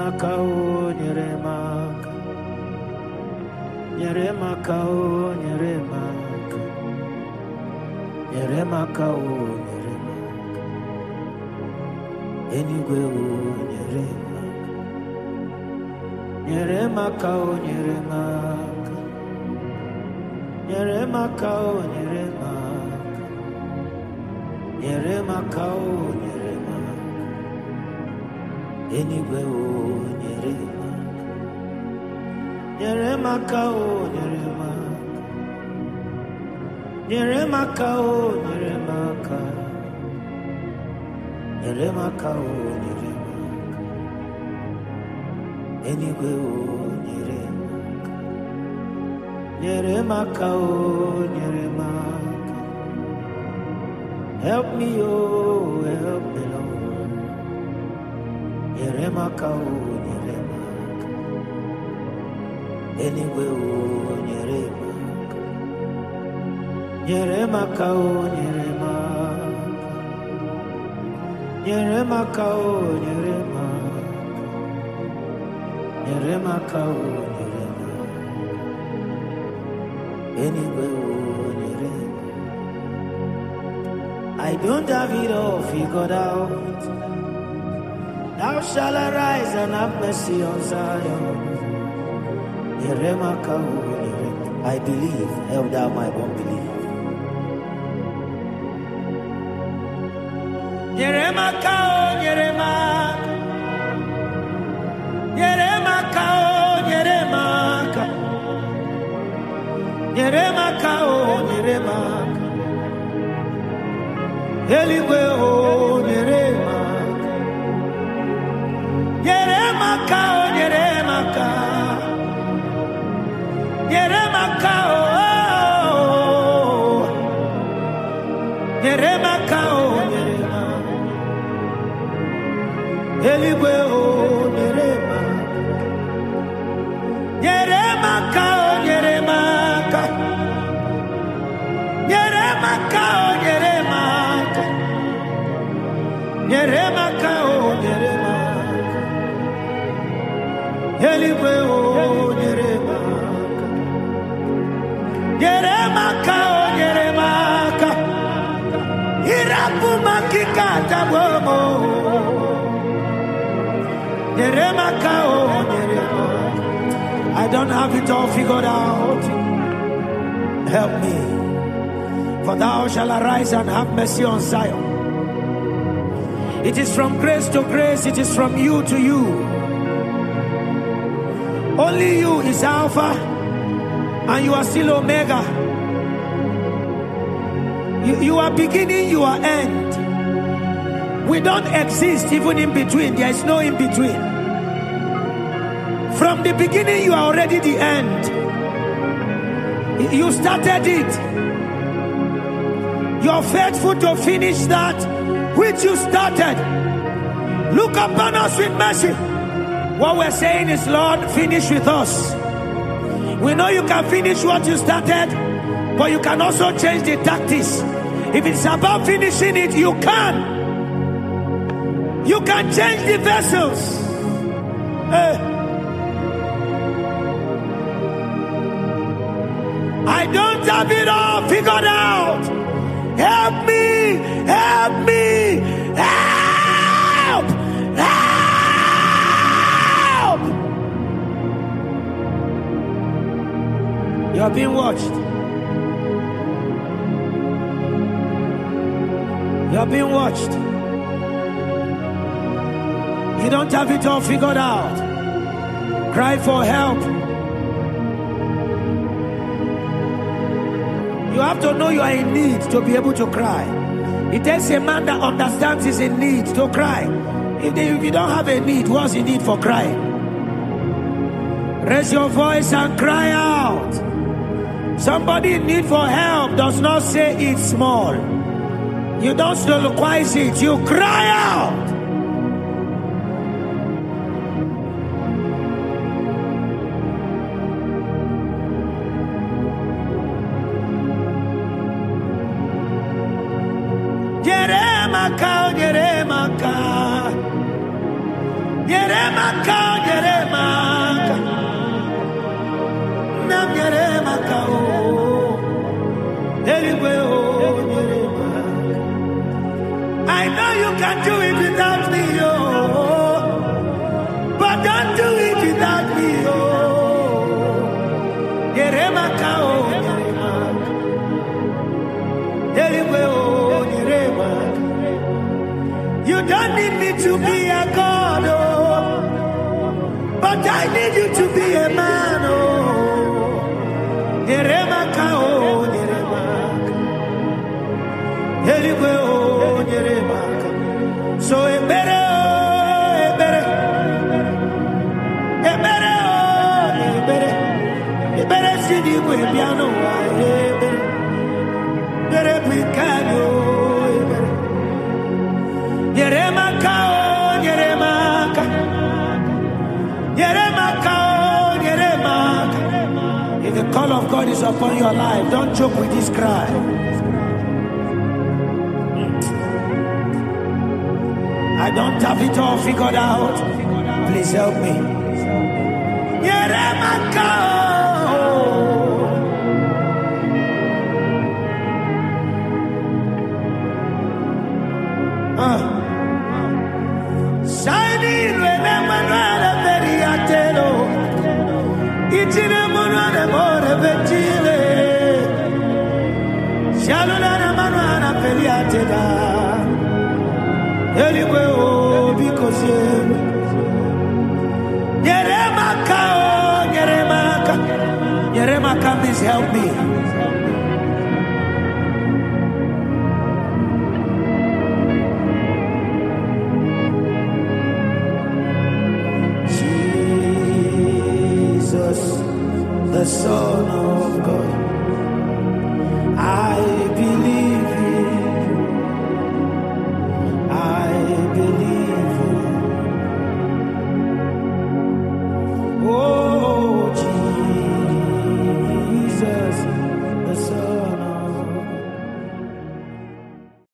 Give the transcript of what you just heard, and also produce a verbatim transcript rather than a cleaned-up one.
Nyeremaka, Nyeremaka, Nyeremaka, Nyeremaka, Nyeremaka, Nyeremaka, anywhere, Nyeremaka, Nyeremaka, Nyeremaka, Nyeremaka, Nyeremaka, Nyeremaka, anywhere, Nyeremaka, Nyeremaka, Nyeremaka, Nyeremaka, Nyeremaka, Nyeremaka, anywhere, Nyeremaka, Nyeremaka, help me, oh, help me, Lord. Nyeremaka, Nyeremaka, anywhere, Nyeremaka, Nyeremaka, Nyeremaka, Nyeremaka, Nyeremaka, Nyeremaka, anywhere, I don't have it all figured out. Thou shalt arise and have mercy on Zion. Nyeremaka, I believe, help thou my unbelief. Nyeremaka, Nyeremaka, Nyeremaka, Nyeremaka, Nyeremaka, Nyeremaka, Eligwe, Nyeremaka, Nyeremaka, Nyeremaka, Nyeremaka, Nyeremaka, Nyeremaka, Eligwe, Nyeremaka, Nyeremaka, Nyeremaka, Nyeremaka, Nyeremaka, Nyeremaka, Eligwe, Nyeremaka, Nyeremaka, Nyeremaka, Irapumaki Katabomo, Nyeremaka, Nyeremaka. I don't have it all figured out. Help me. For thou shalt arise and have mercy on Zion. It is from grace to grace. It is from you to you. Only you is Alpha, and you are still Omega. You, you are beginning, you are end. We don't exist even in between. There is no in between. From the beginning, you are already the end. You started it. You're faithful to finish that which you started. Look upon us with mercy. What we're saying is, Lord, finish with us. We know you can finish what you started, but you can also change the tactics. If it's about finishing it, you can. You can change the vessels. Hey. I don't have it all figured out. Help me, help me, help, help. You are being watched. You are being watched. You don't have it all figured out. Cry for help. You have to know you are in need to be able to cry. It takes a man that understands he's in need to cry. If, they, if you don't have a need, what's the need for crying? Raise your voice and cry out. Somebody in need for help does not say it's small. You don't soliloquize it. You cry out. Nyeremaka, Yeremaka, Yeremaka, Nam Yeremaka, oh, Yeremaka, oh, Yeremaka. I know you can do it without me, oh, but don't do it without me, oh, Yeremaka, oh, Yeremaka, Yeremaka, oh, Yeremaka. You don't need me to be a God, oh, but I need you to be a man, oh. Yeremaka, oh, Yeremaka. Yeremaka, oh, Yeremaka. So a better, oh, a better, a better, oh, a better, a better city with piano, a better, better picano, a better. Yeremaka, oh, Yeremaka. Yeremaka, oh, Yeremaka. If the call of God is upon your life, don't joke with this cry. I don't have it all figured out. Please help me. Yeremaka, oh. Uh. Shining when I'm a very atelo. It's in a mono more of a chile. Shalona Manana Periateda. Anyway, oh, because Yeremaka, oh, Yeremaka. Yeremaka, please help me. The Son of God.